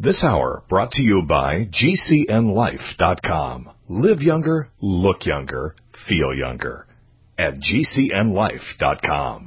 This hour brought to you by GCNLife.com. Live younger, look younger, feel younger. At GCNLife.com.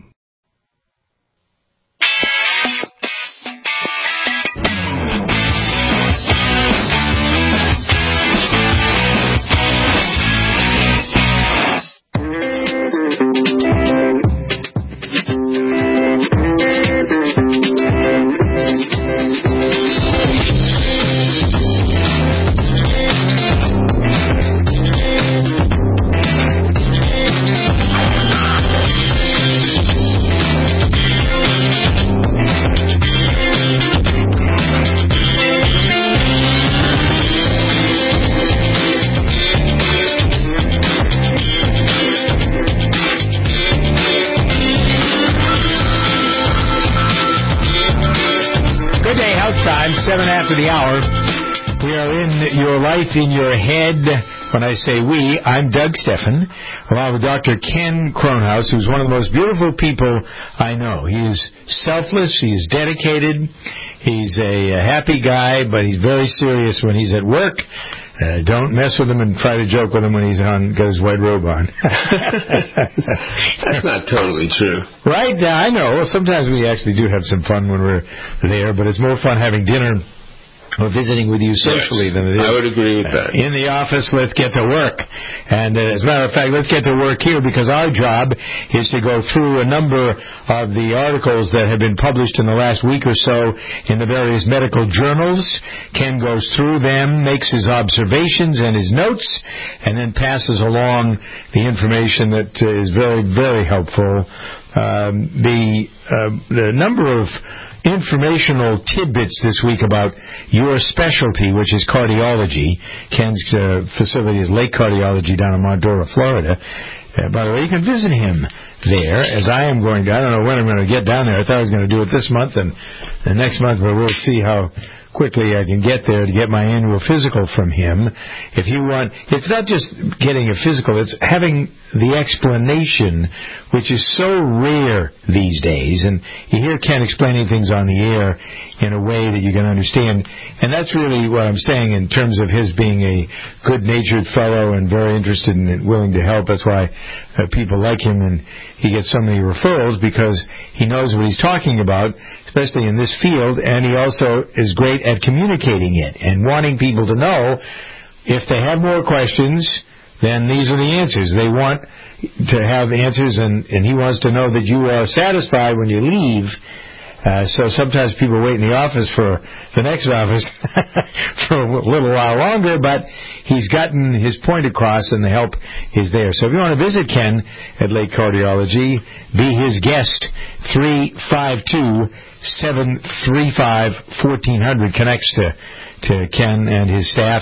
Time, 7 after the hour. We are in your life, in your head. When I say we, I'm Doug Steffen, along with Dr. Ken Kronhaus, who's one of the most beautiful people I know. He is selfless, he is dedicated, he's a happy guy, but he's very serious when he's at work. Don't mess with him and try to joke with him when he's got his white robe on. That's not totally true. Right? I know. Well, sometimes we actually do have some fun when we're there, but it's more fun having dinner or visiting with you socially than it is. I would agree with that. In the office, let's get to work. And as a matter of fact, let's get to work here because our job is to go through a number of the articles that have been published in the last week or so in the various medical journals. Ken goes through them, makes his observations and his notes, and then passes along the information that is very, very helpful. The number of informational tidbits this week about your specialty, which is cardiology. Ken's facility is Lake Cardiology down in Montour, Florida. By the way, you can visit him there, as I am going to. I don't know when I'm going to get down there. I thought I was going to do it this month and the next month, but we'll see how quickly I can get there to get my annual physical from him. If you want, it's not just getting a physical, it's having the explanation, which is so rare these days. And you hear Ken explaining things on the air in a way that you can understand. And that's really what I'm saying in terms of his being a good-natured fellow and very interested and willing to help. That's why people like him, and he gets so many referrals because he knows what he's talking about, especially in this field, and he also is great at communicating it and wanting people to know if they have more questions, then these are the answers. They want to have answers, and he wants to know that you are satisfied when you leave. So sometimes people wait in the office for the next office for a little while longer, but he's gotten his point across and the help is there. So if you want to visit Ken at Lake Cardiology, be his guest. 352-735-1400 connects to Ken and his staff.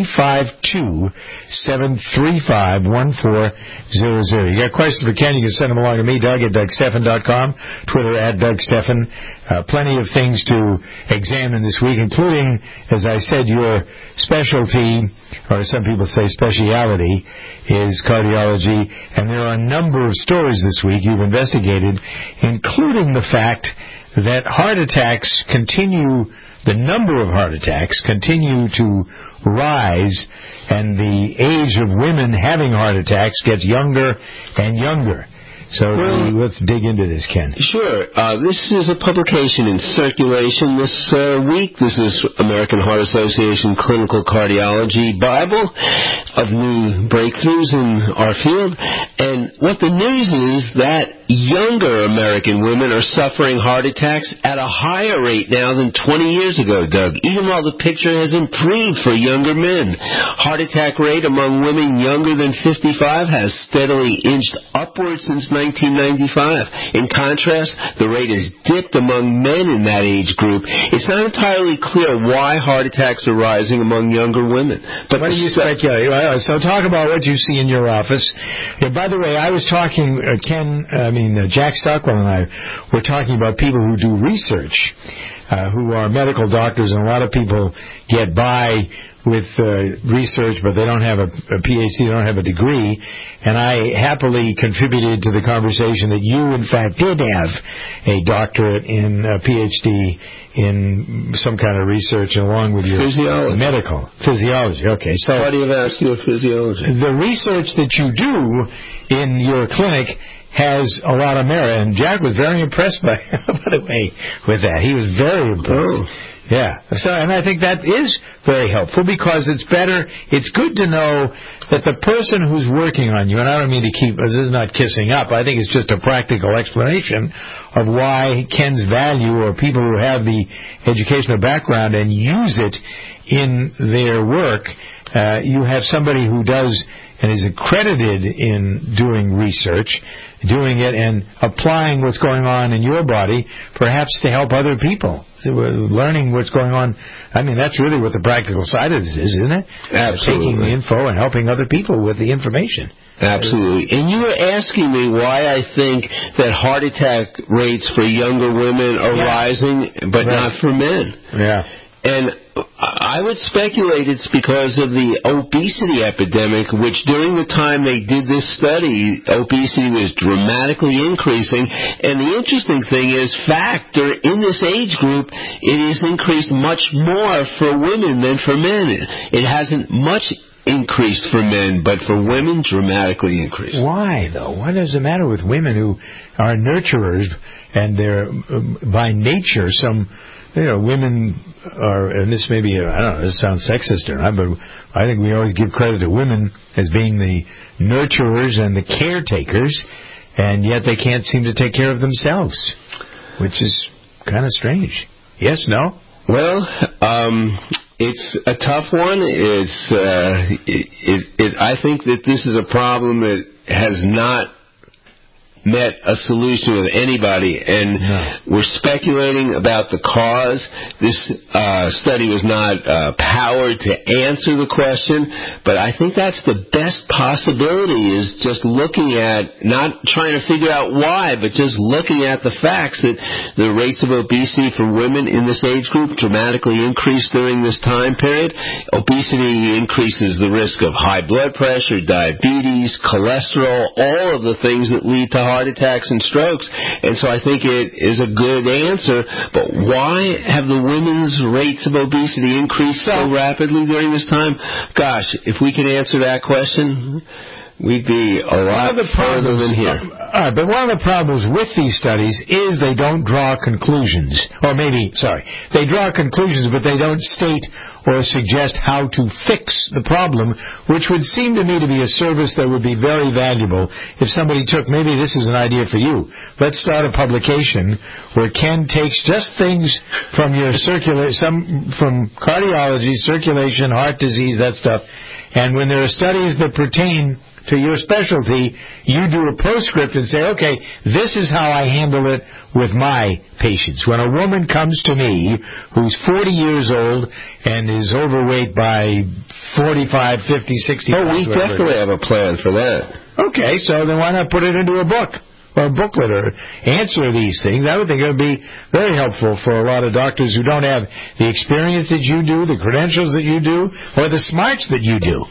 352-735-1400. You got questions for Ken, you can send them along to me, Doug, at DougSteffen.com, Twitter at DougSteffen. Plenty of things to examine this week, including, as I said, your specialty, or some people say speciality, is cardiology. And there are a number of stories this week you've investigated, including the fact that heart attacks continue, the number of heart attacks continue to rise, and the age of women having heart attacks gets younger and younger. So let's dig into this, Ken. Sure. This is a publication in Circulation this week. This is American Heart Association Clinical Cardiology Bible of new breakthroughs in our field. And what the news is that younger American women are suffering heart attacks at a higher rate now than 20 years ago, Doug, even while the picture has improved for younger men. Heart attack rate among women younger than 55 has steadily inched upward since 1995. In contrast, the rate has dipped among men in that age group. It's not entirely clear why heart attacks are rising among younger women. But what do you speculate? So talk about what you see in your office. Yeah, by the way, I was talking, Jack Stockwell and I were talking about people who do research, who are medical doctors, and a lot of people get by with research, but they don't have a PhD, they don't have a degree, and I happily contributed to the conversation that you, in fact, did have a doctorate in a PhD in some kind of research along with your medical physiology. Okay, so cardiovascular physiology. The research that you do in your clinic has a lot of merit, and Jack was very impressed by the way with that. He was very impressed. Oh. Yeah. So, and I think that is very helpful because it's good to know that the person who's working on you, and I don't mean to this is not kissing up, I think it's just a practical explanation of why Ken's value, or people who have the educational background and use it in their work, you have somebody who does and is accredited in doing research, doing it and applying what's going on in your body, perhaps to help other people. So learning what's going on. I mean, that's really what the practical side of this is, isn't it? Absolutely. Taking the info and helping other people with the information. Absolutely. And you were asking me why I think that heart attack rates for younger women are rising, but not for men. Yeah. And I would speculate it's because of the obesity epidemic, which during the time they did this study, obesity was dramatically increasing. And the interesting thing is, in this age group, it is increased much more for women than for men. It hasn't much increased for men, but for women, dramatically increased. Why, though? What does it matter with women who are nurturers, and they're, by nature, women are, and this may be, I don't know, this sounds sexist or not, but I think we always give credit to women as being the nurturers and the caretakers, and yet they can't seem to take care of themselves, which is kind of strange. Yes, no? Well, it's a tough one. I think that this is a problem that has not met a solution with anybody, and we're speculating about the cause. This study was not powered to answer the question, but I think that's the best possibility, is just looking at, not trying to figure out why, but just looking at the facts that the rates of obesity for women in this age group dramatically increased during this time period. Obesity increases the risk of high blood pressure, diabetes, cholesterol, all of the things that lead to heart attacks and strokes, and so I think it is a good answer. But why have the women's rates of obesity increased so rapidly during this time? Gosh, if we could answer that question, we'd be a lot further than here. All right, but one of the problems with these studies is they don't draw conclusions. Or they draw conclusions, but they don't state or suggest how to fix the problem, which would seem to me to be a service that would be very valuable if somebody took, maybe this is an idea for you, let's start a publication where Ken takes just things from your from cardiology, circulation, heart disease, that stuff, and when there are studies that pertain to your specialty, you do a postscript and say, okay, this is how I handle it with my patients. When a woman comes to me who's 40 years old and is overweight by 45, 50, 60 pounds. Oh, we definitely have a plan for that. Okay, so then why not put it into a book or a booklet or answer these things? I would think it would be very helpful for a lot of doctors who don't have the experience that you do, the credentials that you do, or the smarts that you do.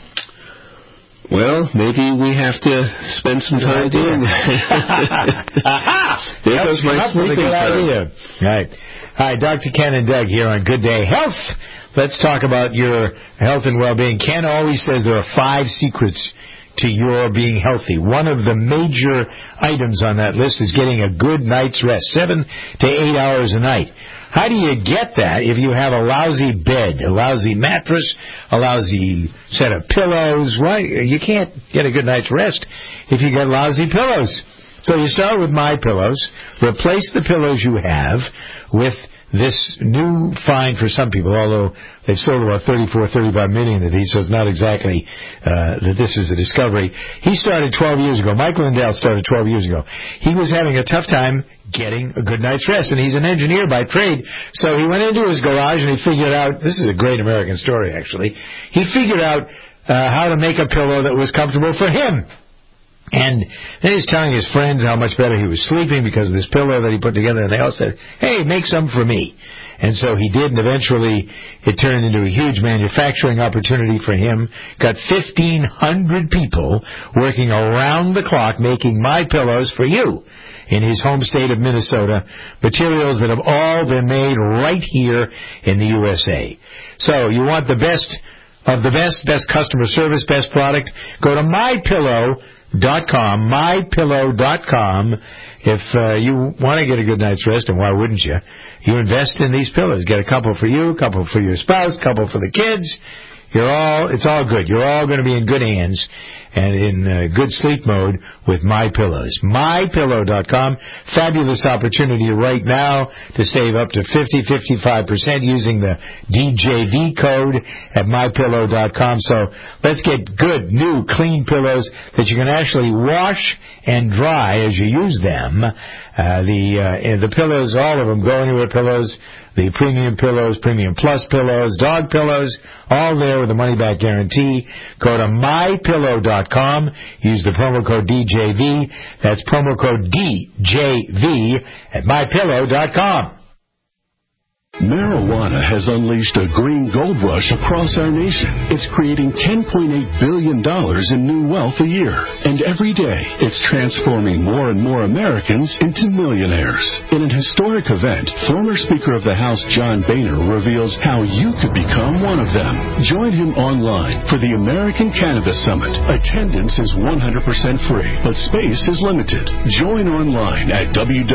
Well, maybe we have to spend some time doing that. There goes my sleeping time. Right. Hi, Dr. Ken and Doug here on Good Day Health. Let's talk about your health and well-being. Ken always says there are 5 secrets to your being healthy. One of the major items on that list is getting a good night's rest, 7 to 8 hours a night. How do you get that if you have a lousy bed, a lousy mattress, a lousy set of pillows? Why? You can't get a good night's rest if you get lousy pillows. So you start with MyPillows. Replace the pillows you have with this new find for some people, although they've sold about 35 million of these, so it's not exactly that this is a discovery. He started 12 years ago. Mike Lindell started 12 years ago. He was having a tough time getting a good night's rest, and he's an engineer by trade, so he went into his garage and he figured out, this is a great American story actually, he figured out how to make a pillow that was comfortable for him. And then he's telling his friends how much better he was sleeping because of this pillow that he put together, and they all said, hey, make some for me. And so he did, and eventually it turned into a huge manufacturing opportunity for him. Got 1,500 people working around the clock making My Pillows for you in his home state of Minnesota, materials that have all been made right here in the USA. So you want the best of the best customer service, best product, go to MyPillow.com, MyPillow.com. If you want to get a good night's rest, and why wouldn't you? You invest in these pillows. Get a couple for you, a couple for your spouse, a couple for the kids. It's all good. You're all going to be in good hands and in good sleep mode with My Pillows. MyPillow.com. Fabulous opportunity right now to save up to 55% using the DJV code at MyPillow.com. So let's get good, new, clean pillows that you can actually wash and dry as you use them. The pillows, all of them, Go Anywhere pillows, the premium pillows, premium plus pillows, dog pillows, all there with a money-back guarantee. Go to MyPillow.com. Use the promo code DJV. That's promo code DJV at MyPillow.com. Marijuana has unleashed a green gold rush across our nation. It's creating $10.8 billion in new wealth a year. And every day, it's transforming more and more Americans into millionaires. In an historic event, former Speaker of the House John Boehner reveals how you could become one of them. Join him online for the American Cannabis Summit. Attendance is 100% free, but space is limited. Join online at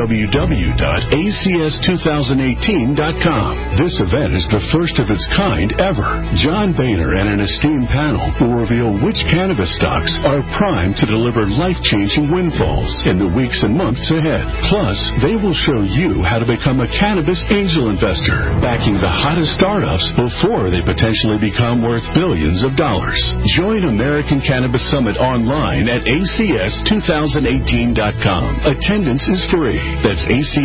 www.acs2018.com. This event is the first of its kind ever. John Boehner and an esteemed panel will reveal which cannabis stocks are primed to deliver life-changing windfalls in the weeks and months ahead. Plus, they will show you how to become a cannabis angel investor, backing the hottest startups before they potentially become worth billions of dollars. Join American Cannabis Summit online at acs2018.com. Attendance is free. That's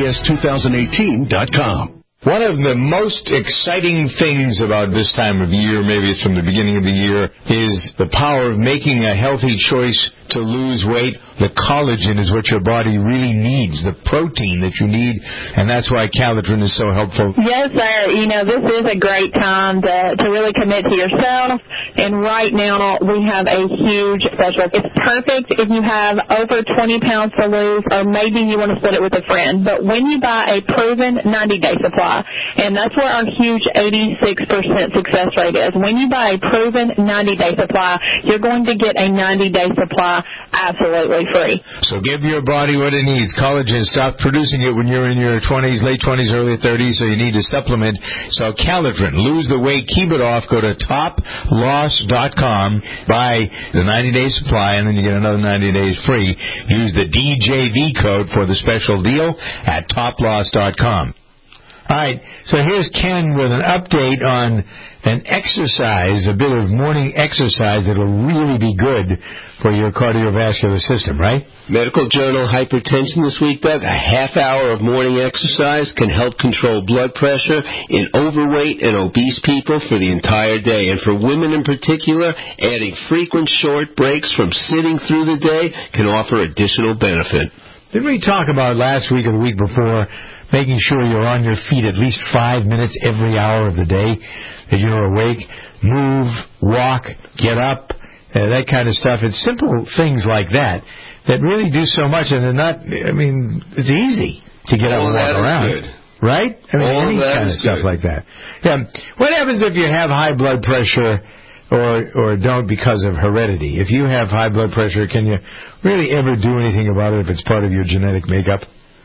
acs2018.com. One of the most exciting things about this time of year, maybe it's from the beginning of the year, is the power of making a healthy choice to lose weight. The collagen is what your body really needs, the protein that you need, and that's why Calitrin is so helpful. Yes, sir. This is a great time to really commit to yourself, and right now we have a huge special. It's perfect if you have over 20 pounds to lose, or maybe you want to split it with a friend, but when you buy a proven 90-day supply, and that's where our huge 86% success rate is. When you buy a proven 90-day supply, you're going to get a 90-day supply absolutely free. So give your body what it needs. Collagen, stop producing it when you're in your 20s, late 20s, early 30s, so you need to supplement. So Calitrin, lose the weight, keep it off. Go to toploss.com, buy the 90-day supply, and then you get another 90 days free. Use the DJV code for the special deal at toploss.com. All right, so here's Ken with an update on an exercise, a bit of morning exercise that will really be good for your cardiovascular system, right? Medical Journal Hypertension this week, Doug. A half hour of morning exercise can help control blood pressure in overweight and obese people for the entire day. And for women in particular, adding frequent short breaks from sitting through the day can offer additional benefit. Didn't we talk about last week or the week before making sure you're on your feet at least 5 minutes every hour of the day, that you're awake, move, walk, get up, that kind of stuff. It's simple things like that that really do so much, and they're not, it's easy to get up and walk around. Good. Right? Any kind of stuff like that. Yeah. What happens if you have high blood pressure or don't because of heredity? If you have high blood pressure, can you really ever do anything about it if it's part of your genetic makeup?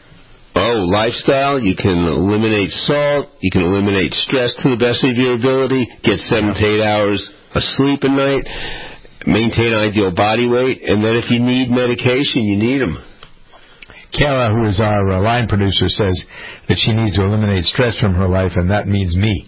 Oh, lifestyle, you can eliminate salt, you can eliminate stress to the best of your ability, get 7 to 8 hours of sleep a night, maintain ideal body weight, and then if you need medication, you need them. Kara, who is our line producer, says that she needs to eliminate stress from her life, and that means me.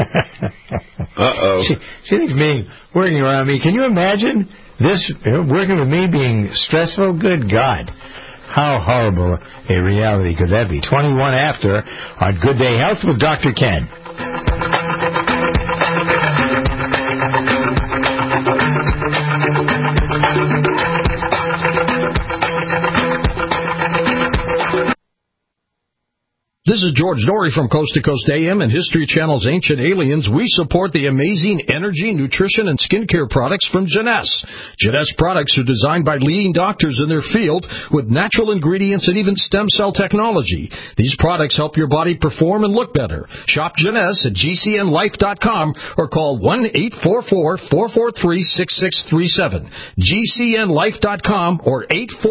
Uh-oh. She thinks me working around me. Can you imagine this, working with me being stressful? Good God. How horrible a reality could that be? 21 after on Good Day Health with Dr. Ken. This is George Norrie from Coast to Coast AM and History Channel's Ancient Aliens. We support the amazing energy, nutrition, and skincare products from Jeunesse. Jeunesse products are designed by leading doctors in their field with natural ingredients and even stem cell technology. These products help your body perform and look better. Shop Jeunesse at GCNlife.com or call 1-844-443-6637. GCNlife.com or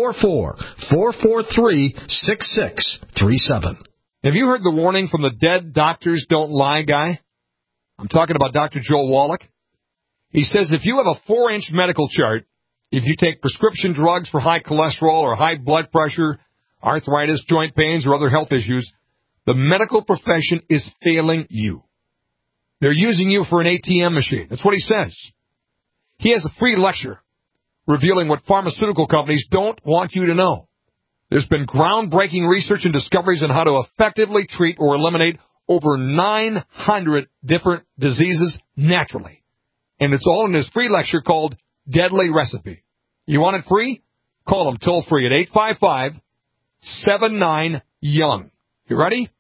844-443-6637. Have you heard the warning from the Dead Doctors Don't Lie guy? I'm talking about Dr. Joel Wallach. He says if you have a 4-inch medical chart, if you take prescription drugs for high cholesterol or high blood pressure, arthritis, joint pains, or other health issues, the medical profession is failing you. They're using you for an ATM machine. That's what he says. He has a free lecture revealing what pharmaceutical companies don't want you to know. There's been groundbreaking research and discoveries on how to effectively treat or eliminate over 900 different diseases naturally. And it's all in this free lecture called Deadly Recipe. You want it free? Call them toll-free at 855-79-YOUNG. You ready?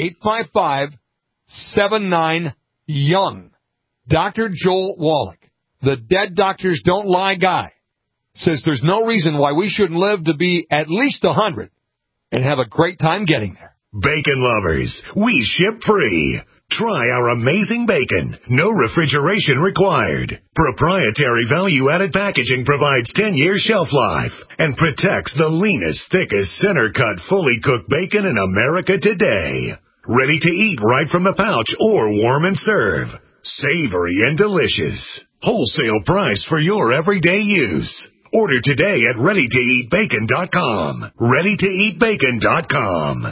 855-79-YOUNG. Dr. Joel Wallach, the Dead Doctors Don't Lie guy, says there's no reason why we shouldn't live to be at least 100 and have a great time getting there. Bacon lovers, we ship free. Try our amazing bacon. No refrigeration required. Proprietary value-added packaging provides 10 years shelf life and protects the leanest, thickest, center-cut, fully cooked bacon in America today. Ready to eat right from the pouch or warm and serve. Savory and delicious. Wholesale price for your everyday use. Order today at ReadyToEatBacon.com. ReadyToEatBacon.com.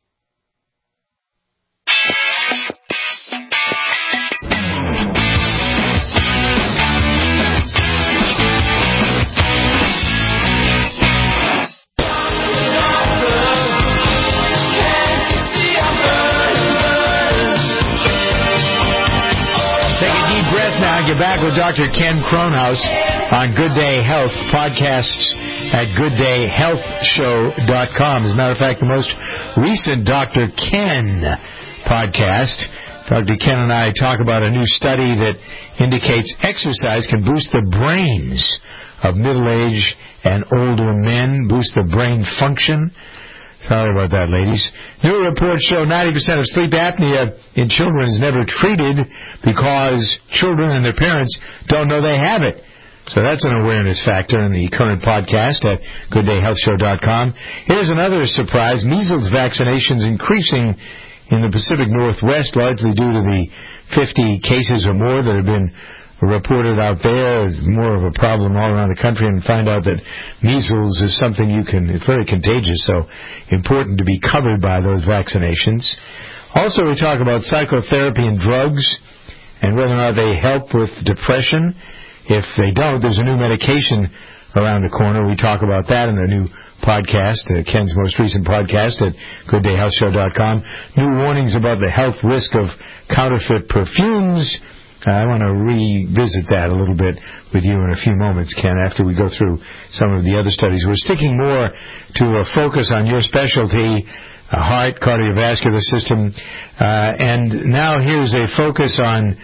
Now get back with Dr. Ken Kronhaus on Good Day Health podcasts at GoodDayHealthShow.com. As a matter of fact, the most recent Dr. Ken podcast, Dr. Ken and I talk about a new study that indicates exercise can boost the brains of middle-aged and older men, boost the brain function. Sorry about that, ladies. New reports show 90% of sleep apnea in children is never treated because children and their parents don't know they have it. So that's an awareness factor in the current podcast at GoodDayHealthShow.com. Here's another surprise. Measles vaccinations increasing in the Pacific Northwest, largely due to the 50 cases or more that have been reported out there. It's more of a problem all around the country, and find out that measles is something it's very contagious, so important to be covered by those vaccinations. Also, we talk about psychotherapy and drugs and whether or not they help with depression. If they don't, there's a new medication around the corner. We talk about that in the new podcast, Ken's most recent podcast at GoodDayHealthShow.com. New warnings about the health risk of counterfeit perfumes. I want to revisit that a little bit with you in a few moments, Ken, after we go through some of the other studies. We're sticking more to a focus on your specialty, heart, cardiovascular system, and now here's a focus on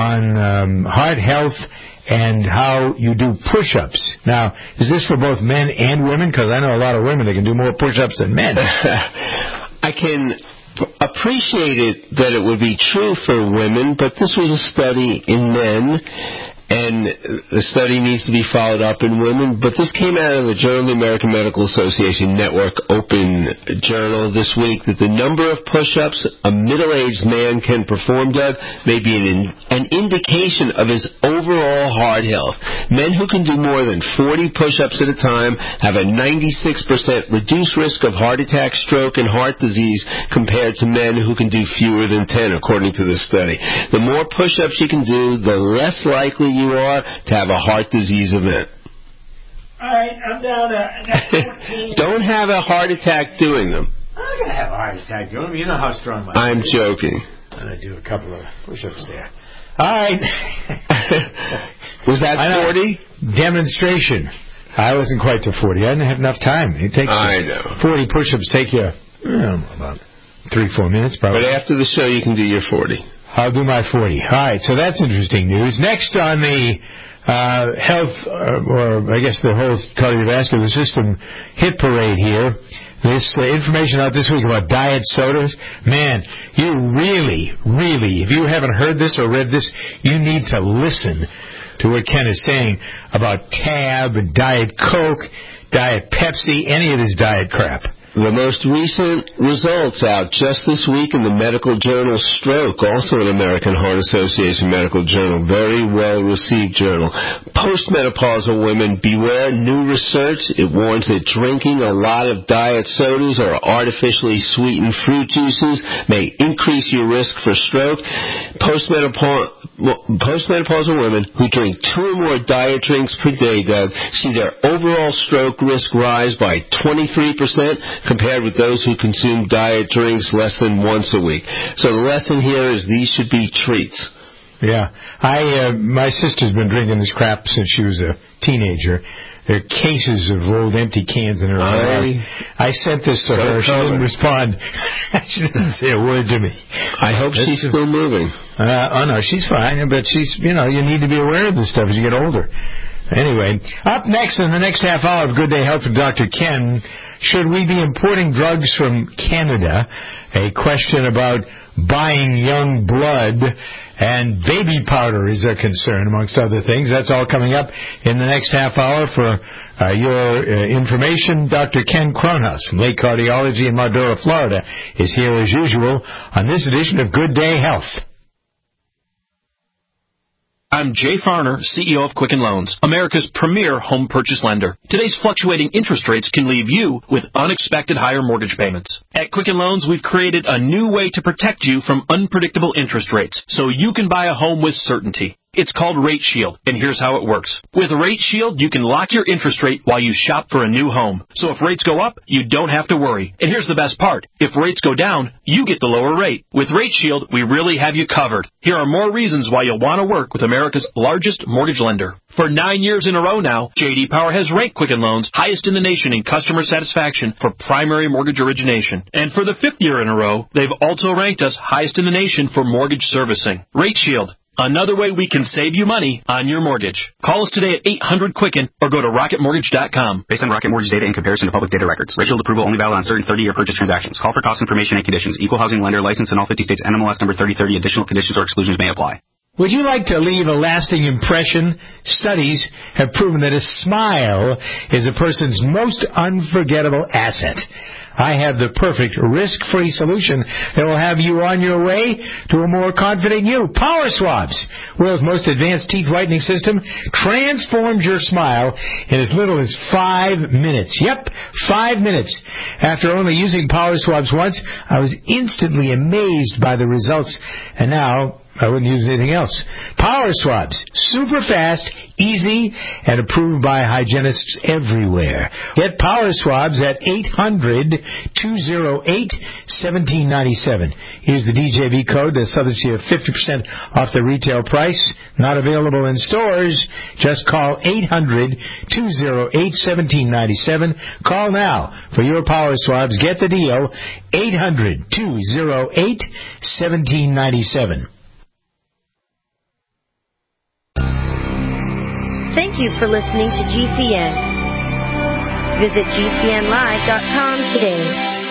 heart health and how you do push-ups. Now, is this for both men and women? Because I know a lot of women that can do more push-ups than men. I can appreciate it that it would be true for women, but this was a study in men, and the study needs to be followed up in women. But this came out of the Journal of the American Medical Association Network Open Journal this week, that the number of push-ups a middle-aged man can perform, Doug, may be an indication of his overall heart health. Men who can do more than 40 push-ups at a time have a 96% reduced risk of heart attack, stroke, and heart disease compared to men who can do fewer than 10, according to this study. The more push-ups you can do, the less likely you are to have a heart disease event. All right, I'm down to 14. Don't have a heart attack doing them. I'm going to have a heart attack doing them. You know how strong my I'm joking. I'm going to do a couple of push-ups there. All right. Was that 40? Demonstration. I wasn't quite to 40. I didn't have enough time. It takes 40 push-ups take you about 3-4 minutes, probably. But after the show, you can do your 40. I'll do my 40. All right, so that's interesting news. Next on the health, or I guess the whole cardiovascular system hit parade here, this information out this week about diet sodas. Man, you really, if you haven't heard this or read this, you need to listen to what Ken is saying about Tab and Diet Coke, Diet Pepsi, any of this diet crap. The most recent results out just this week in the medical journal Stroke, also an American Heart Association medical journal, very well-received journal. Postmenopausal women, beware new research. It warns that drinking a lot of diet sodas or artificially sweetened fruit juices may increase your risk for stroke. Postmenopausal women who drink 2 or more diet drinks per day, Doug, see their overall stroke risk rise by 23%, compared with those who consume diet drinks less than once a week. So the lesson here is these should be treats. Yeah. My sister's been drinking this crap since she was a teenager. There are cases of old empty cans in her house. I sent this to her. She didn't respond. She didn't say a word to me. I hope she's still moving. Oh, no, she's fine. But she's, you need to be aware of this stuff as you get older. Anyway, up next in the next half hour of Good Day Health with Dr. Ken, should we be importing drugs from Canada? A question about buying young blood, and baby powder is a concern, amongst other things. That's all coming up in the next half hour. For your information, Dr. Ken Cronhaus from Lake Cardiology in Mardora, Florida, is here as usual on this edition of Good Day Health. I'm Jay Farner, CEO of Quicken Loans, America's premier home purchase lender. Today's fluctuating interest rates can leave you with unexpected higher mortgage payments. At Quicken Loans, we've created a new way to protect you from unpredictable interest rates so you can buy a home with certainty. It's called Rate Shield, and here's how it works. With Rate Shield, you can lock your interest rate while you shop for a new home. So if rates go up, you don't have to worry. And here's the best part. If rates go down, you get the lower rate. With Rate Shield, we really have you covered. Here are more reasons why you'll want to work with America's largest mortgage lender. For 9 years in a row now, J.D. Power has ranked Quicken Loans highest in the nation in customer satisfaction for primary mortgage origination. And for the 5th year in a row, they've also ranked us highest in the nation for mortgage servicing. Rate Shield. Another way we can save you money on your mortgage. Call us today at 800-QUICKEN or go to rocketmortgage.com. Based on Rocket Mortgage data in comparison to public data records. Rate Shield approval only valid on certain 30-year purchase transactions. Call for cost information and conditions. Equal housing lender licensed in all 50 states. NMLS number 3030. Additional conditions or exclusions may apply. Would you like to leave a lasting impression? Studies have proven that a smile is a person's most unforgettable asset. I have the perfect risk-free solution that will have you on your way to a more confident you. Power Swabs, world's most advanced teeth whitening system, transforms your smile in as little as 5 minutes. Yep, 5 minutes. After only using Power Swabs once, I was instantly amazed by the results, and now I wouldn't use anything else. Power Swabs, super fast, easy, and approved by hygienists everywhere. Get Power Swabs at 800-208-1797. Use the DJV code that subjects you 50% off the retail price. Not available in stores. Just call 800-208-1797. Call now for your Power Swabs. Get the deal. 800-208-1797. Thank you for listening to GCN. Visit GCNlive.com today.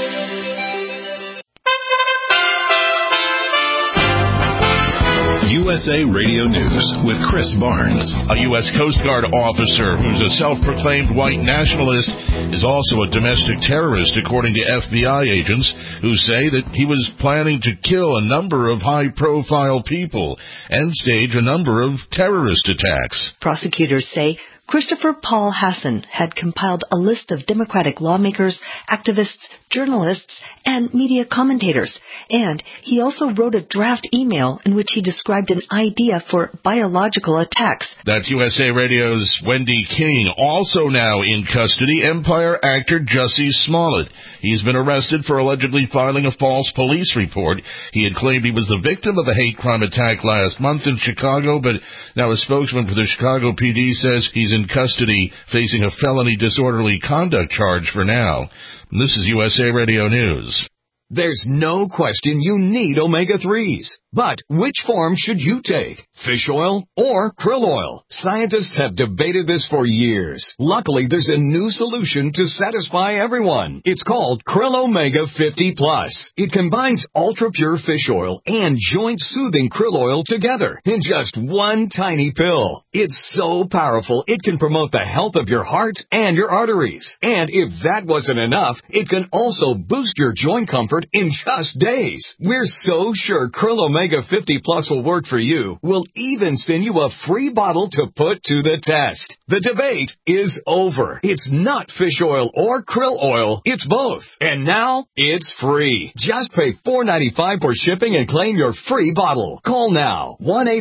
USA Radio News with Chris Barnes. A U.S. Coast Guard officer who's a self-proclaimed white nationalist is also a domestic terrorist, according to FBI agents who say that he was planning to kill a number of high-profile people and stage a number of terrorist attacks. Prosecutors say Christopher Paul Hassan had compiled a list of Democratic lawmakers, activists, journalists, and media commentators. And he also wrote a draft email in which he described an idea for biological attacks. That's USA Radio's Wendy King. Also now in custody, Empire actor Jussie Smollett. He's been arrested for allegedly filing a false police report. He had claimed he was the victim of a hate crime attack last month in Chicago, but now a spokesman for the Chicago PD says he's in custody facing a felony disorderly conduct charge for now. This is USA Radio News. There's no question you need omega-3s. But which form should you take? Fish oil or krill oil? Scientists have debated this for years. Luckily, there's a new solution to satisfy everyone. It's called Krill Omega 50 Plus. It combines ultra-pure fish oil and joint-soothing krill oil together in just one tiny pill. It's so powerful, it can promote the health of your heart and your arteries. And if that wasn't enough, it can also boost your joint comfort in just days. We're so sure Krill Omega 50 Plus will work for you. We'll even send you a free bottle to put to the test. The debate is over. It's not fish oil or krill oil. It's both. And now, it's free. Just pay $4.95 for shipping and claim your free bottle. Call now.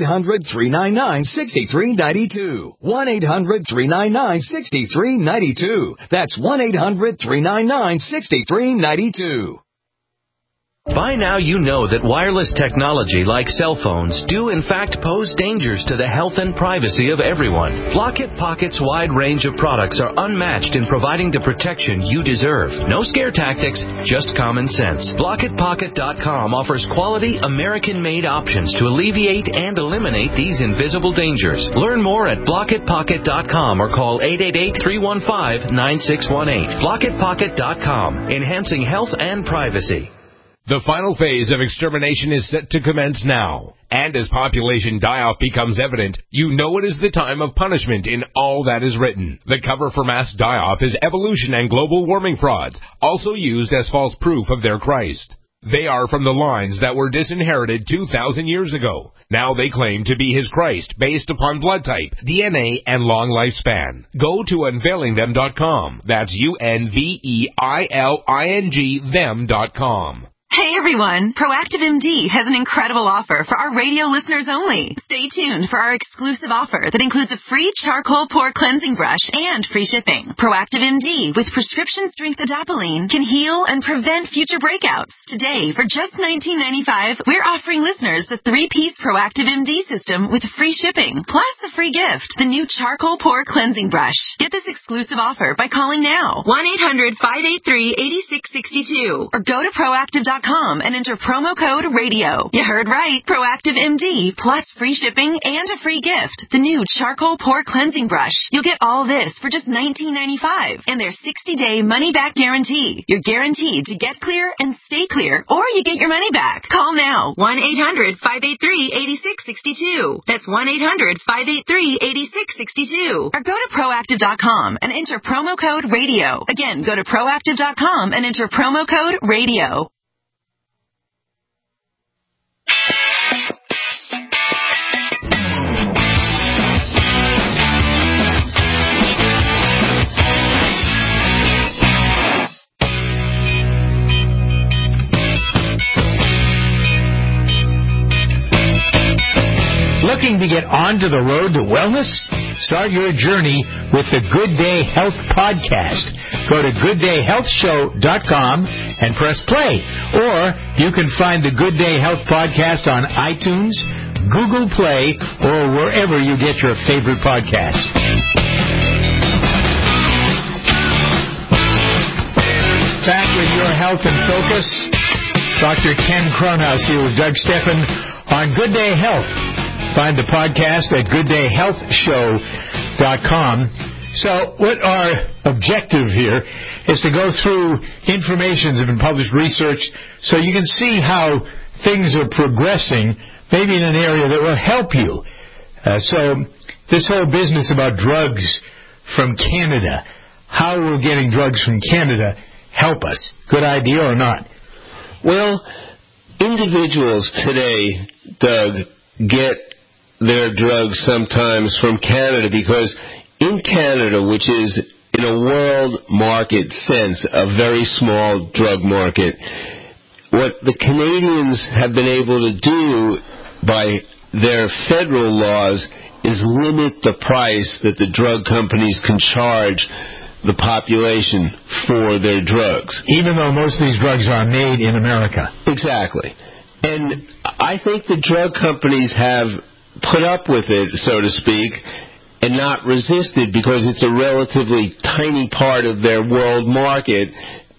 1-800-399-6392. 1-800-399-6392. That's 1-800-399-6392. By now you know that wireless technology like cell phones do in fact pose dangers to the health and privacy of everyone. Blockit Pocket's wide range of products are unmatched in providing the protection you deserve. No scare tactics, just common sense. BlockitPocket.com offers quality American-made options to alleviate and eliminate these invisible dangers. Learn more at BlockitPocket.com or call 888-315-9618. BlockitPocket.com, enhancing health and privacy. The final phase of extermination is set to commence now. And as population die-off becomes evident, you know it is the time of punishment in all that is written. The cover for mass die-off is evolution and global warming frauds, also used as false proof of their Christ. They are from the lines that were disinherited 2,000 years ago. Now they claim to be his Christ based upon blood type, DNA, and long lifespan. Go to unveilingthem.com. That's UNVEILING them.com. Hey everyone, Proactive MD has an incredible offer for our radio listeners only. Stay tuned for our exclusive offer that includes a free charcoal pore cleansing brush and free shipping. Proactive MD with prescription strength adapalene can heal and prevent future breakouts. Today, for just $19.95, we're offering listeners the 3-piece Proactive MD system with free shipping, plus a free gift, the new charcoal pore cleansing brush. Get this exclusive offer by calling now, 1-800-583-8662, or go to proactive.com and enter promo code RADIO. You heard right. Proactive MD plus free shipping and a free gift. The new charcoal pore cleansing brush. You'll get all this for just $19.95 and their 60-day money-back guarantee. You're guaranteed to get clear and stay clear, or you get your money back. Call now. 1-800-583-8662. That's 1-800-583-8662. Or go to proactive.com and enter promo code RADIO. Again, go to proactive.com and enter promo code RADIO. Looking to get onto the road to wellness? Start your journey with the Good Day Health Podcast. Go to gooddayhealthshow.com and press play. Or you can find the Good Day Health Podcast on iTunes, Google Play, or wherever you get your favorite podcasts. Back with your health in focus. Dr. Ken Cronhaus here with Doug Steffen on Good Day Health. Find the podcast at gooddayhealthshow.com. So what our objective here is to go through information that's been published, research, so you can see how things are progressing, maybe in an area that will help you. So this whole business about drugs from Canada, how we're getting drugs from Canada, help us. Good idea or not? Well, individuals today, Doug, get their drugs sometimes from Canada because in Canada, which is in a world market sense a very small drug market, what the Canadians have been able to do by their federal laws is limit the price that the drug companies can charge the population for their drugs. Even though most of these drugs are made in America. Exactly. And I think the drug companies have put up with it, so to speak, and not resisted because it's a relatively tiny part of their world market,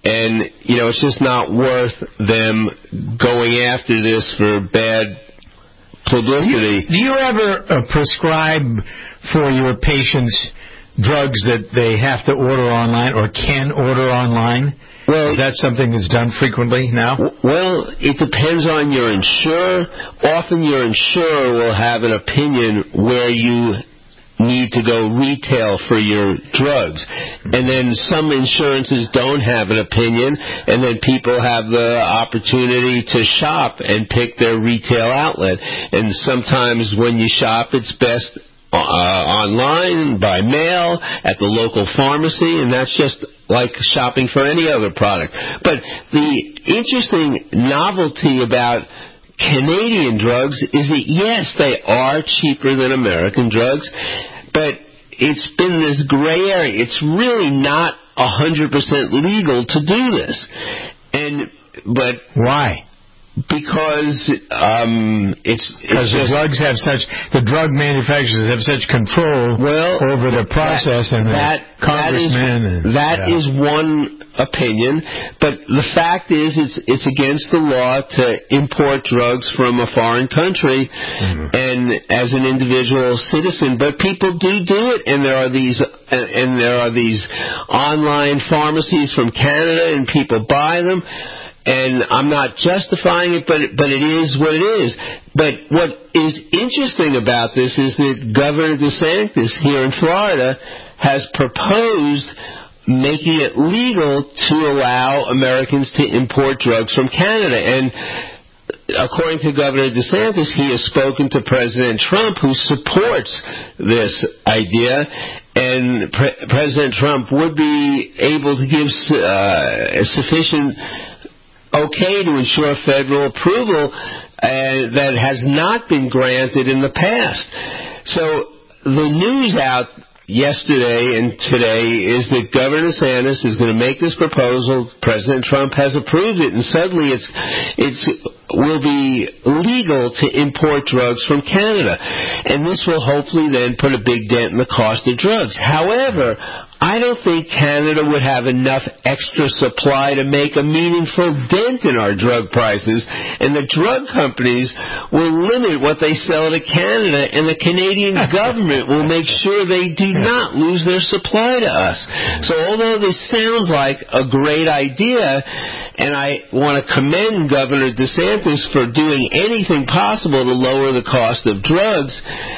And, it's just not worth them going after this for bad publicity. Do you ever prescribe for your patients drugs that they have to order online or can order online? Well, is that something that's done frequently now? Well, it depends on your insurer. Often your insurer will have an opinion where you need to go retail for your drugs. And then some insurances don't have an opinion, and then people have the opportunity to shop and pick their retail outlet. And sometimes when you shop, it's best online, by mail, at the local pharmacy, and that's just like shopping for any other product. But the interesting novelty about Canadian drugs is that, yes, they are cheaper than American drugs, but it's been this gray area. It's really not 100% legal to do this. But why? Because the drug manufacturers have such control over the process and the congressmen. That is one opinion, but the fact is it's against the law to import drugs from a foreign country, and as an individual citizen. But people do it, and there are these online pharmacies from Canada, and people buy them. And I'm not justifying it, but it is what it is. But what is interesting about this is that Governor DeSantis here in Florida has proposed making it legal to allow Americans to import drugs from Canada. And according to Governor DeSantis, he has spoken to President Trump, who supports this idea. And President Trump would be able to give sufficient okay to ensure federal approval that has not been granted in the past. So the news out yesterday and today is that Governor DeSantis is going to make this proposal. President Trump has approved it, and suddenly it will be legal to import drugs from Canada. And this will hopefully then put a big dent in the cost of drugs. However, I don't think Canada would have enough extra supply to make a meaningful dent in our drug prices, and the drug companies will limit what they sell to Canada, and the Canadian government will make sure they do not lose their supply to us. So although this sounds like a great idea, and I want to commend Governor DeSantis for doing anything possible to lower the cost of drugs,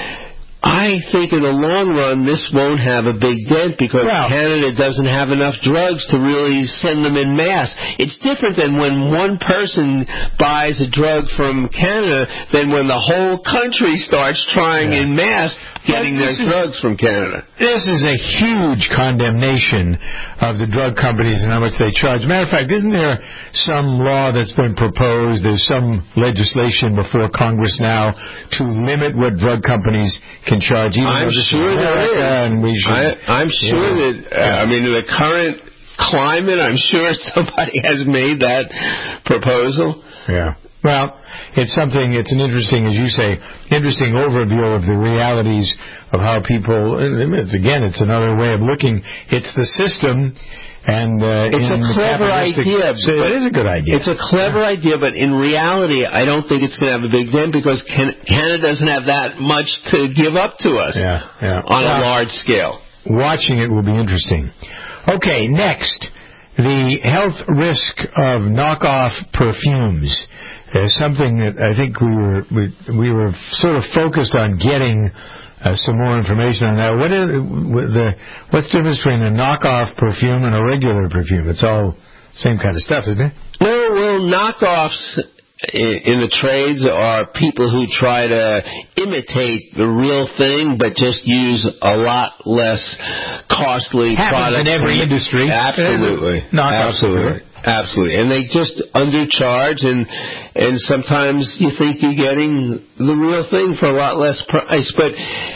I think in the long run this won't have a big dent because Canada doesn't have enough drugs to really send them in mass. It's different than when one person buys a drug from Canada than when the whole country starts trying in mass getting their drugs from Canada. This is a huge condemnation of the drug companies and how much they charge. Matter of fact, isn't there some law that's been proposed, there's some legislation before Congress now to limit what drug companies can charge? I'm sure there is. I'm sure that, I mean, in the current climate, I'm sure somebody has made that proposal. Yeah. Well, it's an interesting, as you say, interesting overview of the realities of how people, it's another way of looking. It's the system, and it's a clever idea. It is a good idea. It's a clever idea, but in reality, I don't think it's going to have a big dent because Canada doesn't have that much to give up to us on a large scale. Watching it will be interesting. Okay, next, the health risk of knockoff perfumes. Something that I think we were sort of focused on getting some more information on that. What's the difference between a knockoff perfume and a regular perfume? It's all same kind of stuff, isn't it? Well, knockoffs in the trades are people who try to imitate the real thing but just use a lot less costly products. Happens in every industry. Absolutely. Absolutely. And they just undercharge, and sometimes you think you're getting the real thing for a lot less price. But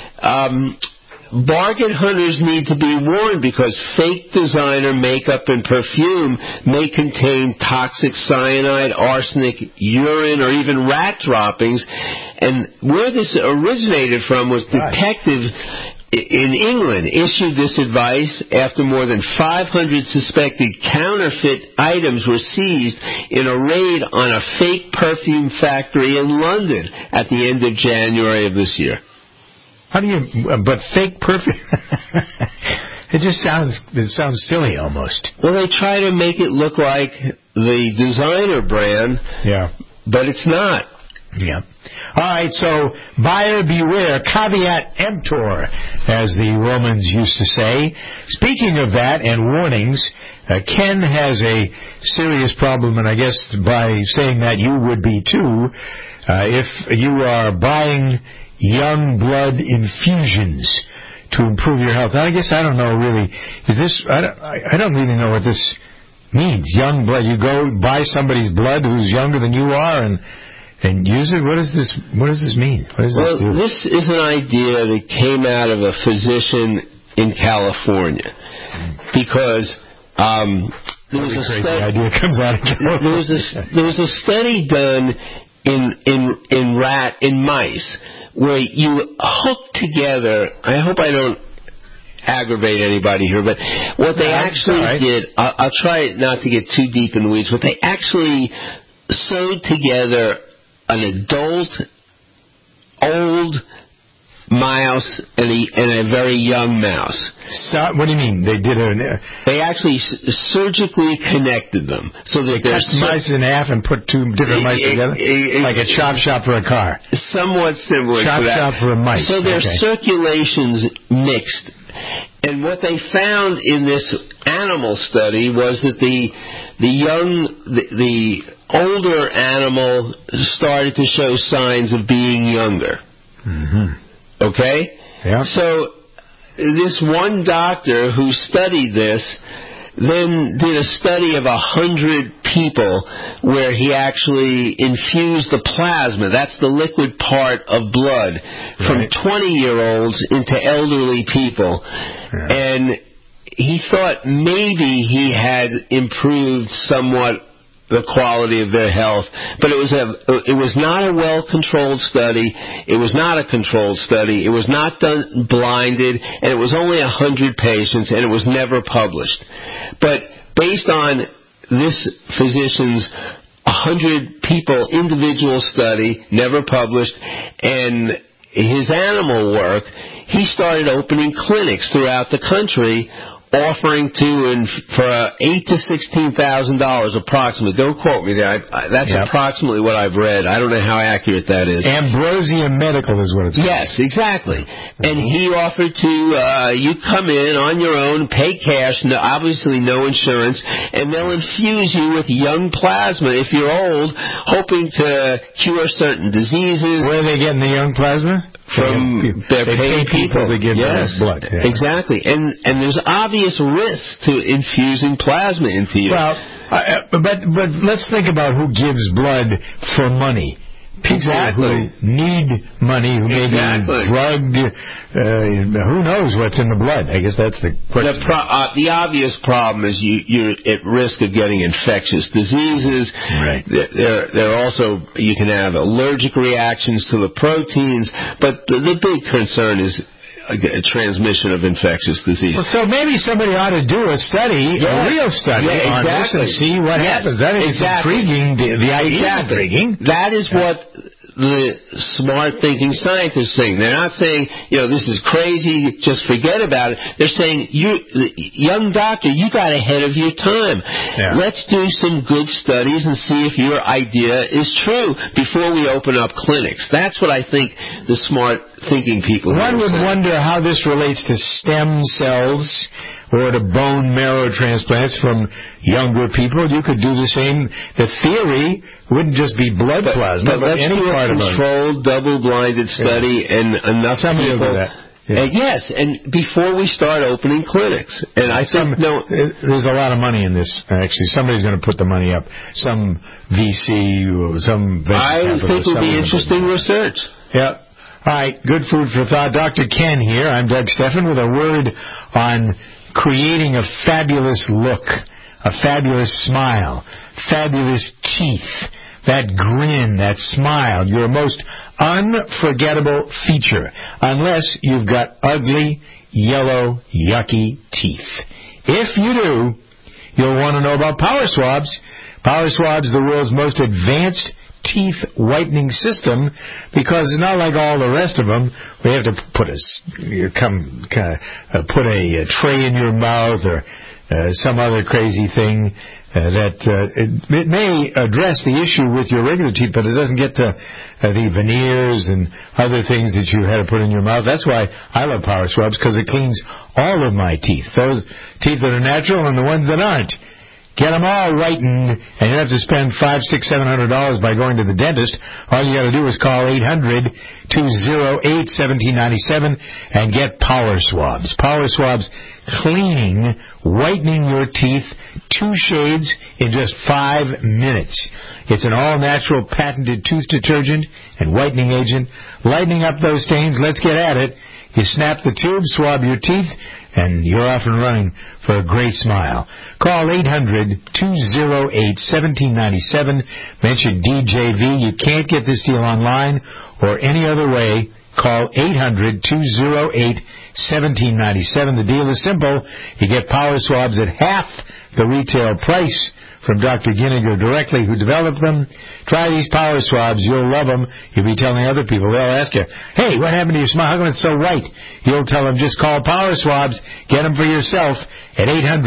bargain hunters need to be warned because fake designer makeup and perfume may contain toxic cyanide, arsenic, urine, or even rat droppings. And where this originated from was detectives in England issued this advice after more than 500 suspected counterfeit items were seized in a raid on a fake perfume factory in London at the end of January of this year. How do you? But fake perfume. It sounds silly almost. Well, they try to make it look like the designer brand. Yeah. But it's not. Yeah. All right, so buyer beware, caveat emptor, as the Romans used to say. Speaking of that and warnings, Ken has a serious problem, and I guess by saying that you would be too, if you are buying young blood infusions to improve your health. I guess I don't know really. Is this? I don't really know what this means. Young blood. You go buy somebody's blood who's younger than you are and use it. What does this mean? What does this do? This is an idea that came out of a physician in California because there was a study. Idea comes out of California. There was a study done in mice where you hook together. I hope I don't aggravate anybody here, but what they actually did, I'll try not to get too deep in the weeds, but they actually sewed together an adult, old mouse and a very young mouse. So, what do you mean? They actually surgically connected them so that they cut mice in half and put two different mice together, like a chop shop for a car. Somewhat similar. Chop shop for a mice. So their circulations mixed, and what they found in this animal study was that the older animal started to show signs of being younger. Mm-hmm. Okay? Yeah. So this one doctor who studied this then did a study of 100 people where he actually infused the plasma, that's the liquid part of blood, from 20-year-olds into elderly people. Yeah. And he thought maybe he had improved somewhat the quality of their health, but it was not a well-controlled study. It was not a controlled study. It was not done blinded, and it was only 100 patients, and it was never published. But based on this physician's 100 people individual study, never published, and his animal work, he started opening clinics throughout the country, offering for $8,000 to $16,000 approximately. Don't quote me there. That's approximately what I've read. I don't know how accurate that is. Ambrosia Medical is what it's called. Yes, exactly. And he offered to you come in on your own, pay cash, obviously no insurance, and they'll infuse you with young plasma if you're old, hoping to cure certain diseases. Where are they getting the young plasma? From their paid people to give them blood. Yeah. Exactly. And there's obvious risks to infusing plasma into you. Well, but let's think about who gives blood for money. People who need money, who may be drugged, who knows what's in the blood? I guess that's the question. The obvious problem is you're at risk of getting infectious diseases. Right. There also, you can have allergic reactions to the proteins, but the big concern is a transmission of infectious disease. Well, so maybe somebody ought to do a study, a real study on this and see what happens. I think it's intriguing. The idea is intriguing. That is what the smart thinking scientists think. They're not saying, this is crazy, just forget about it. They're saying, young doctor, you got ahead of your time. Yeah. Let's do some good studies and see if your idea is true before we open up clinics. That's what I think the smart thinking people One would wonder how this relates to stem cells or to bone marrow transplants from younger people. You could do the same. The theory wouldn't just be blood plasma, but any part of it. Controlled, double-blinded study and enough Somebody people. Will do that. Yeah. Yes, and before we start opening clinics. And I think there's a lot of money in this, actually. Somebody's going to put the money up. Some VC or some venture capitalist. I think it'll be interesting research. Yeah. All right, good food for thought. Dr. Ken here. I'm Doug Steffen with a word on creating a fabulous look, a fabulous smile, fabulous teeth, that grin, that smile, your most unforgettable feature, unless you've got ugly, yellow, yucky teeth. If you do, you'll want to know about Power Swabs. Power Swabs, the world's most advanced teeth whitening system, because it's not like all the rest of them. We have to put a tray in your mouth or some other crazy thing that it may address the issue with your regular teeth, but it doesn't get to the veneers and other things that you had to put in your mouth. That's why I love Power Swabs, because it cleans all of my teeth, those teeth that are natural and the ones that aren't. Get them all whitened, and you don't have to spend $500, $600, $700 by going to the dentist. All you got to do is call 800-208-1797 and get Power Swabs. Power Swabs cleaning, whitening your teeth, 2 shades in just 5 minutes. It's an all-natural patented tooth detergent and whitening agent, lightening up those stains. Let's get at it. You snap the tube, swab your teeth, and you're off and running for a great smile. Call 800-208-1797. Mention DJV. You can't get this deal online or any other way. Call 800-208-1797. The deal is simple. You get Power Swabs at half the retail price from Dr. Ginniger directly, who developed them. Try these Power Swabs. You'll love them. You'll be telling other people. They'll ask you, hey, what happened to your smile? How come it's so white? You'll tell them, just call Power Swabs. Get them for yourself at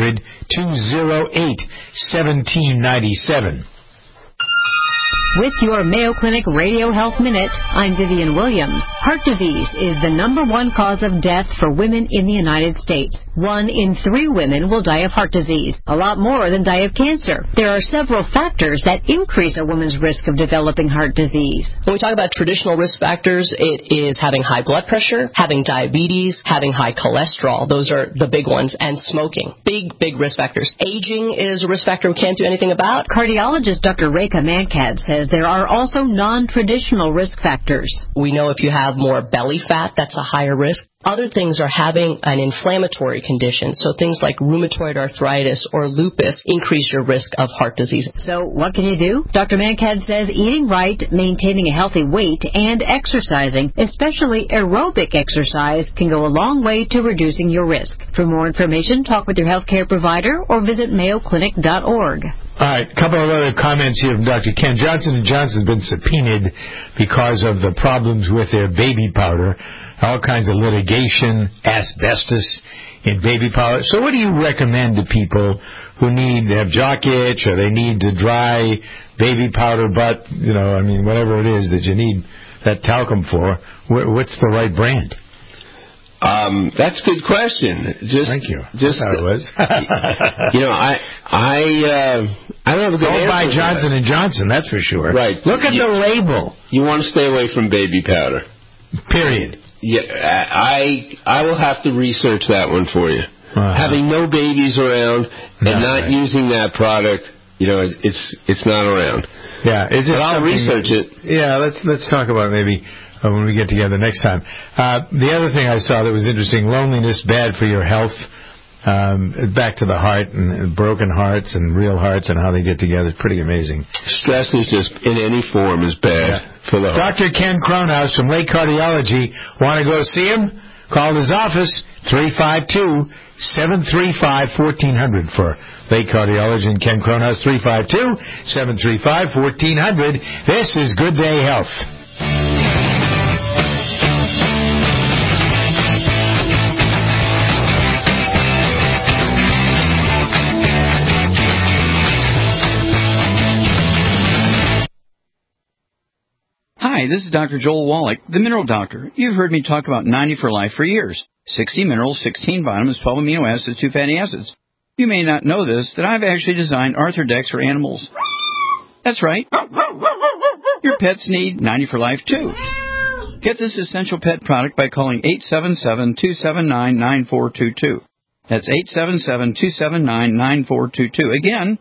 800-208-1797. With your Mayo Clinic Radio Health Minute, I'm Vivian Williams. Heart disease is the #1 cause of death for women in the United States. 1 in 3 women will die of heart disease, a lot more than die of cancer. There are several factors that increase a woman's risk of developing heart disease. When we talk about traditional risk factors, it is having high blood pressure, having diabetes, having high cholesterol. Those are the big ones, and smoking. Big risk factors. Aging is a risk factor we can't do anything about. Cardiologist Dr. Rekha Mankad says there are also non-traditional risk factors. We know if you have more belly fat, that's a higher risk. Other things are having an inflammatory condition, so things like rheumatoid arthritis or lupus increase your risk of heart disease. So what can you do? Dr. Mankad says eating right, maintaining a healthy weight, and exercising, especially aerobic exercise, can go a long way to reducing your risk. For more information, talk with your healthcare provider or visit mayoclinic.org. All right, a couple of other comments here from Dr. Ken. Johnson & Johnson has been subpoenaed because of the problems with their baby powder. All kinds of litigation, asbestos in baby powder. So what do you recommend to people who need to have jock itch or they need to dry baby powder butt, whatever it is that you need that talcum for? What's the right brand? That's a good question. Thank you. Just how it was. I don't have a good answer. Don't buy Johnson & Johnson, that's for sure. Right. Look at the label. You want to stay away from baby powder. Period. Yeah, I will have to research that one for you. Having no babies around and not using that product, it's not around. Yeah, but I'll research it. Yeah, let's talk about it maybe when we get together next time. The other thing I saw that was interesting: loneliness bad for your health. Back to the heart and broken hearts and real hearts and how they get together. It's pretty amazing. Stress is just in any form is bad for the heart. Dr. Ken Cronhaus from Lake Cardiology. Want to go see him? Call his office, 352-735-1400 for Lake Cardiology and Ken Cronhaus, 352-735-1400. This is Good Day Health. Hi, this is Dr. Joel Wallach, the Mineral Doctor. You've heard me talk about 90 for Life for years. 60 minerals, 16 vitamins, 12 amino acids, 2 fatty acids. You may not know this, that I've actually designed Arthrodex for animals. That's right. Your pets need 90 for Life, too. Get this essential pet product by calling 877-279-9422. That's 877-279-9422. Again,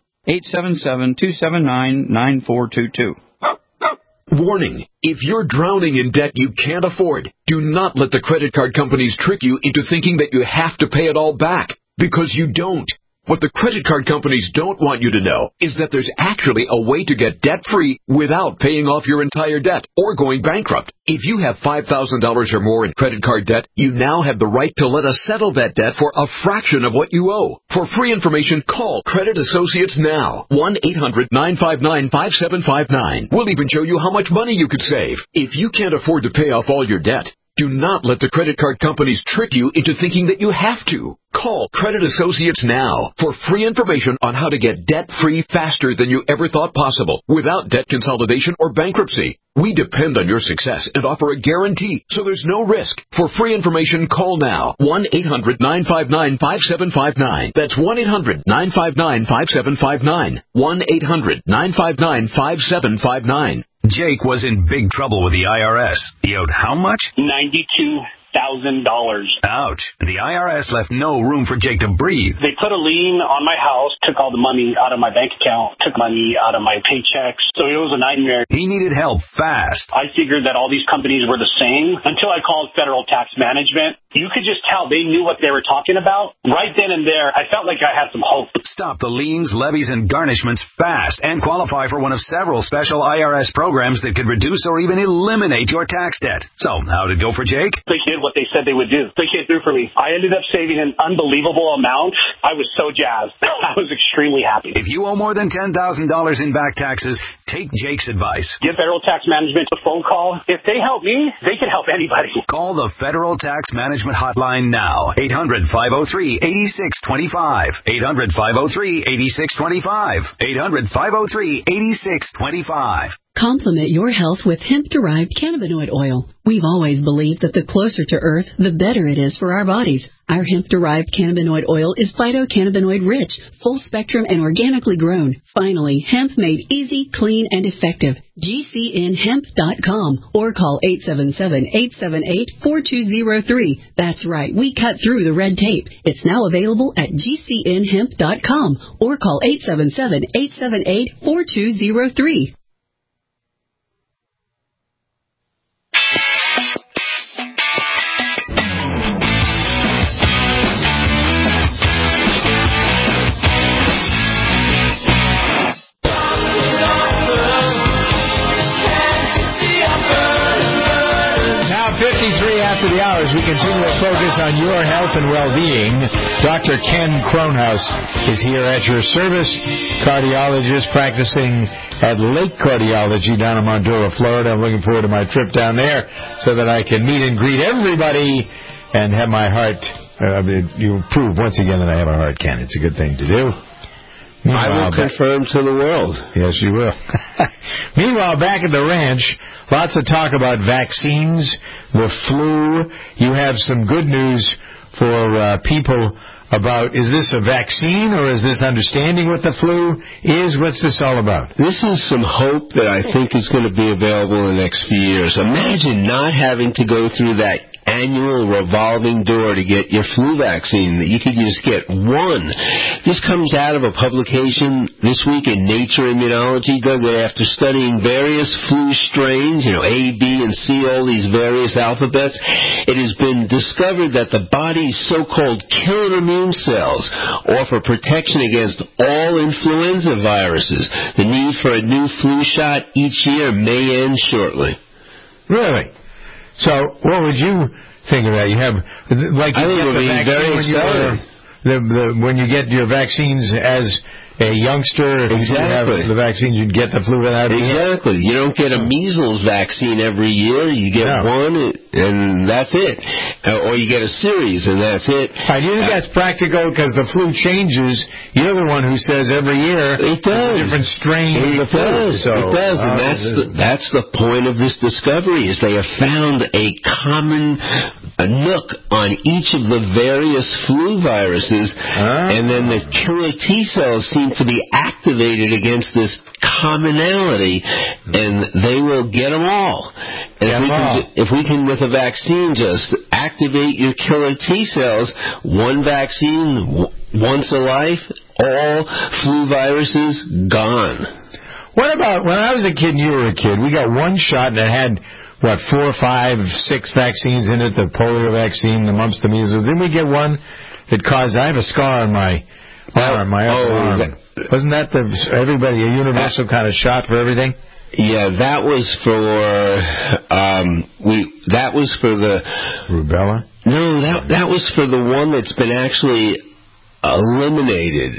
877-279-9422. Warning, if you're drowning in debt you can't afford, do not let the credit card companies trick you into thinking that you have to pay it all back, because you don't. What the credit card companies don't want you to know is that there's actually a way to get debt-free without paying off your entire debt or going bankrupt. If you have $5,000 or more in credit card debt, you now have the right to let us settle that debt for a fraction of what you owe. For free information, call Credit Associates now. 1-800-959-5759. We'll even show you how much money you could save. If you can't afford to pay off all your debt, do not let the credit card companies trick you into thinking that you have to. Call Credit Associates now for free information on how to get debt-free faster than you ever thought possible without debt consolidation or bankruptcy. We depend on your success and offer a guarantee, so there's no risk. For free information, call now. 1-800-959-5759. That's 1-800-959-5759. 1-800-959-5759. Jake was in big trouble with the IRS. He owed how much? $92,000. Ouch. The IRS left no room for Jake to breathe. They put a lien on my house, took all the money out of my bank account, took money out of my paychecks. So it was a nightmare. He needed help fast. I figured that all these companies were the same until I called Federal Tax Management. You could just tell they knew what they were talking about. Right then and there, I felt like I had some hope. Stop the liens, levies, and garnishments fast and qualify for one of several special IRS programs that could reduce or even eliminate your tax debt. So, how'd it go for Jake? They did what they said they would do. They came through for me. I ended up saving an unbelievable amount. I was so jazzed. I was extremely happy. If you owe more than $10,000 in back taxes, take Jake's advice. Give Federal Tax Management a phone call. If they help me, they can help anybody. Call the Federal Tax Management Hotline now. 800-503-8625. 800-503-8625. 800-503-8625. Complement your health with hemp-derived cannabinoid oil. We've always believed that the closer to Earth, the better it is for our bodies. Our hemp-derived cannabinoid oil is phytocannabinoid-rich, full-spectrum, and organically grown. Finally, hemp made easy, clean, and effective. GCNhemp.com or call 877-878-4203. That's right, we cut through the red tape. It's now available at GCNhemp.com or call 877-878-4203. After the hours, we continue to focus on your health and well-being. Dr. Ken Kronhaus is here at your service, cardiologist practicing at Lake Cardiology down in Montour, Florida. I'm looking forward to my trip down there so that I can meet and greet everybody and have my heart. You prove once again that I have a heart, Ken. It's a good thing to do. I will confirm to the world. Yes, you will. Meanwhile, back at the ranch, lots of talk about vaccines, the flu. You have some good news for people about, is this a vaccine or is this understanding what the flu is? What's this all about? This is some hope that I think is going to be available in the next few years. Imagine not having to go through that annual revolving door to get your flu vaccine, that you could just get one. This comes out of a publication this week in Nature Immunology, Doug, that after studying various flu strains, A, B, and C, all these various alphabets, it has been discovered that the body's so-called killer immune cells offer protection against all influenza viruses. The need for a new flu shot each year may end shortly. Really? So, what would you think of that? You have, like, you get the vaccine when you get your vaccines as a youngster. If exactly. You have the vaccines, you'd get the flu without it. Exactly. You don't get a measles vaccine every year. You get one, and that's it. Or you get a series, and that's it. Do you think that's practical? Because the flu changes. You're the one who says every year it does. A different strain of the flu. It does, and that's the point of this discovery, is they have found a common nook on each of the various flu viruses, and then the killer T cells seem to be activated against this commonality, and they will get them all. And if we can, with a vaccine, just activate your killer T cells, one vaccine, once a life, all flu viruses gone. What about when I was a kid and you were a kid? We got one shot and it had, 4, 5, 6 vaccines in it, the polio vaccine, the mumps, the measles. Didn't we get one that caused, I have a scar on my My upper arm. Wasn't that everybody a universal kind of shot for everything? Yeah, that was for the rubella. No, that was for the one that's been actually eliminated.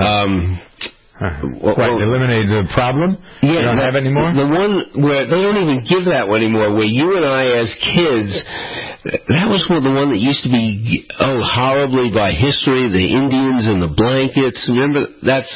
Eliminated the problem? Yeah, you don't have anymore? The one where they don't even give that one anymore, where you and I as kids, that was the one that used to be, horribly by history, the Indians and the blankets. Remember, that's...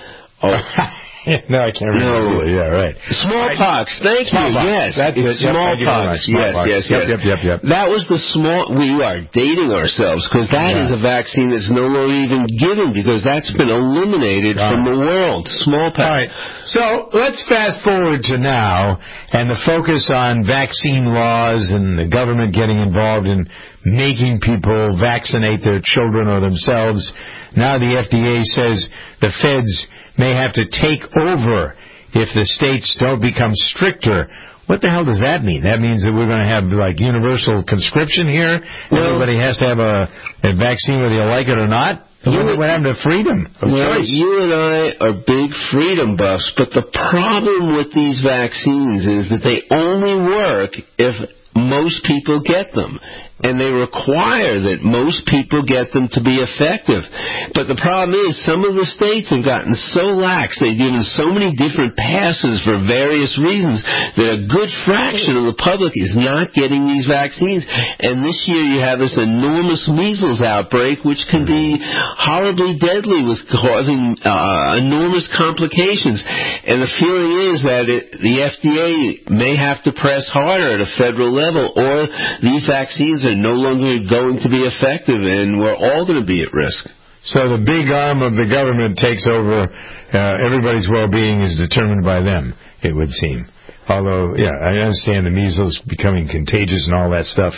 No, I can't remember. No. Yeah, right. Smallpox. Thank you. Yes. That's it. Smallpox. Yes. Yep. That was the We are dating ourselves because that is a vaccine that's no longer even given because that's been eliminated from the world. Smallpox. All right. So let's fast forward to now and the focus on vaccine laws and the government getting involved in making people vaccinate their children or themselves. Now the FDA says the feds may have to take over if the states don't become stricter. What the hell does that mean? That means that we're going to have, universal conscription here? Everybody has to have a vaccine whether you like it or not? What happened to freedom of choice? You and I are big freedom buffs, but the problem with these vaccines is that they only work if most people get them. And they require that most people get them to be effective. But the problem is some of the states have gotten so lax, they've given so many different passes for various reasons that a good fraction of the public is not getting these vaccines. And this year you have this enormous measles outbreak, which can be horribly deadly with causing enormous complications. And the feeling is that the FDA may have to press harder at a federal level, or these vaccines are no longer going to be effective, and we're all going to be at risk. So the big arm of the government takes over. Everybody's well-being is determined by them, it would seem. Although, I understand the measles becoming contagious and all that stuff.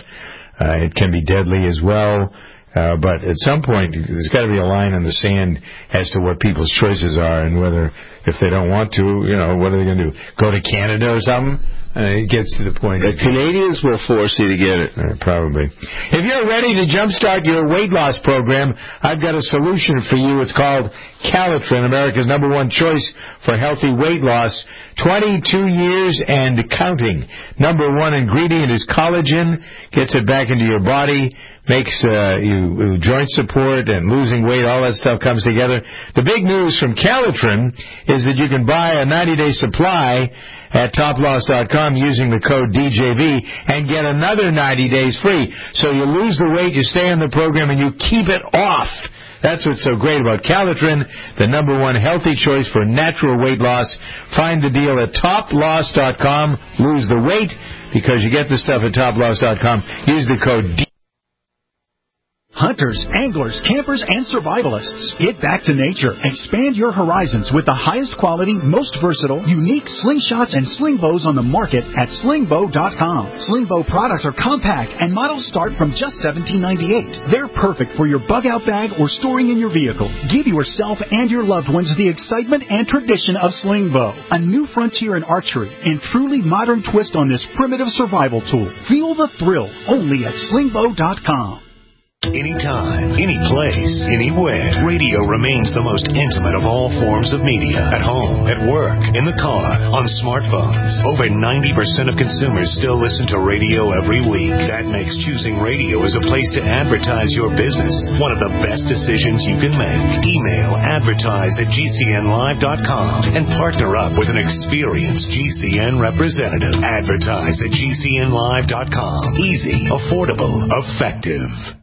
It can be deadly as well. But at some point, there's got to be a line in the sand as to what people's choices are and whether, if they don't want to, what are they going to do? Go to Canada or something? It gets to the point. The Canadians will force you to get it. Probably. If you're ready to jumpstart your weight loss program, I've got a solution for you. It's called Calitrin, America's #1 choice for healthy weight loss. 22 years and counting. #1 ingredient is collagen. Gets it back into your body. Makes you joint support and losing weight. All that stuff comes together. The big news from Calitrin is that you can buy a 90-day supply at toploss.com using the code DJV and get another 90 days free. So you lose the weight, you stay on the program, and you keep it off. That's what's so great about Calitrin, the #1 healthy choice for natural weight loss. Find the deal at toploss.com. Lose the weight because you get the stuff at toploss.com. Use the code DJV. Hunters, anglers, campers, and survivalists. Get back to nature. Expand your horizons with the highest quality, most versatile, unique slingshots and sling bows on the market at slingbow.com. Slingbow products are compact and models start from just $17.98. They're perfect for your bug-out bag or storing in your vehicle. Give yourself and your loved ones the excitement and tradition of Slingbow, a new frontier in archery and truly modern twist on this primitive survival tool. Feel the thrill only at slingbow.com. Anytime, any place, anywhere, radio remains the most intimate of all forms of media. At home, at work, in the car, on smartphones. Over 90% of consumers still listen to radio every week. That makes choosing radio as a place to advertise your business one of the best decisions you can make. Email advertise@gcnlive.com and partner up with an experienced GCN representative. Advertise at gcnlive.com. Easy, affordable, effective.